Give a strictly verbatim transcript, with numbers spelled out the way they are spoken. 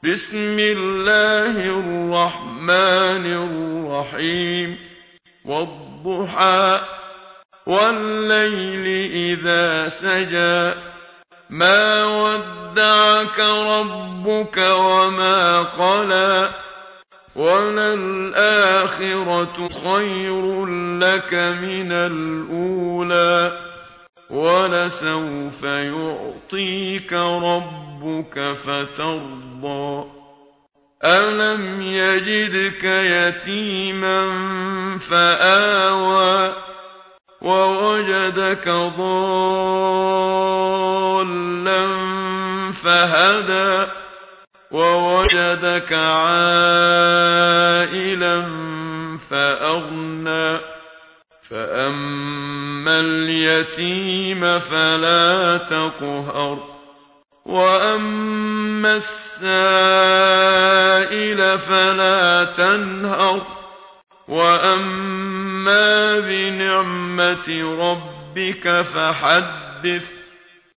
بسم الله الرحمن الرحيم والضحى والليل إذا سجى ما ودعك ربك وما قلى وللآخرة خير لك من الأولى ولسوف يعطيك ربك فترضى ألم يجدك يتيما فآوى ووجدك ضالا فهدى ووجدك عائلا فأغنى فأما اليتيم فلا تقهر وأما السائل فلا تنهر وأما بنعمة ربك فحدث